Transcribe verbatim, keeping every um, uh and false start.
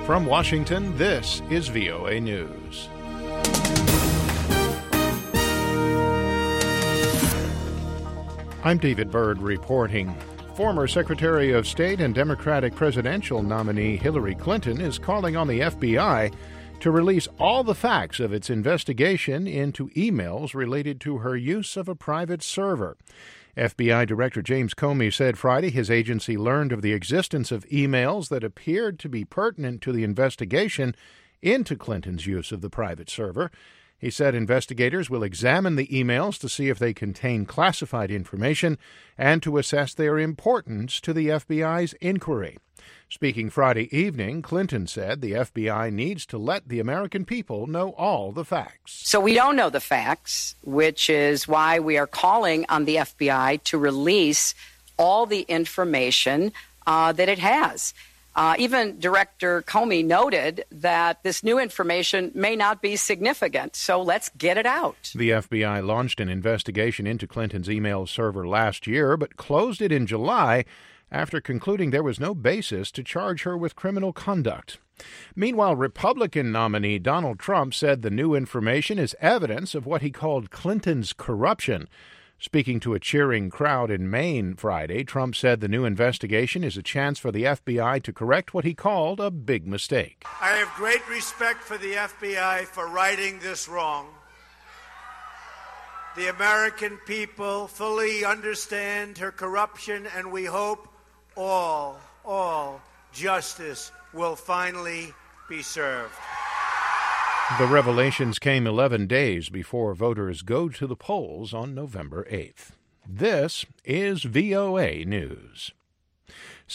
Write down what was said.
From Washington, this is V O A News. I'm David Byrd reporting. Former Secretary of State and Democratic presidential nominee Hillary Clinton is calling on the F B I to release all the facts of its investigation into emails related to her use of a private server. F B I Director James Comey said Friday his agency learned of the existence of emails that appeared to be pertinent to the investigation into Clinton's use of the private server. He said investigators will examine the emails to see if they contain classified information and to assess their importance to the F B I's inquiry. Speaking Friday evening, Clinton said the F B I needs to let the American people know all the facts. So we don't know the facts, which is why we are calling on the F B I to release all the information uh, that it has. Uh, even Director Comey noted that this new information may not be significant, so let's get it out. The F B I launched an investigation into Clinton's email server last year, but closed it in July after concluding there was no basis to charge her with criminal conduct. Meanwhile, Republican nominee Donald Trump said the new information is evidence of what he called Clinton's corruption. Speaking to a cheering crowd in Maine Friday, Trump said the new investigation is a chance for the F B I to correct what he called a big mistake. I have great respect for the F B I for righting this wrong. The American people fully understand her corruption, and we hope all, all justice will finally be served. The revelations came eleven days before voters go to the polls on November eighth. This is V O A News.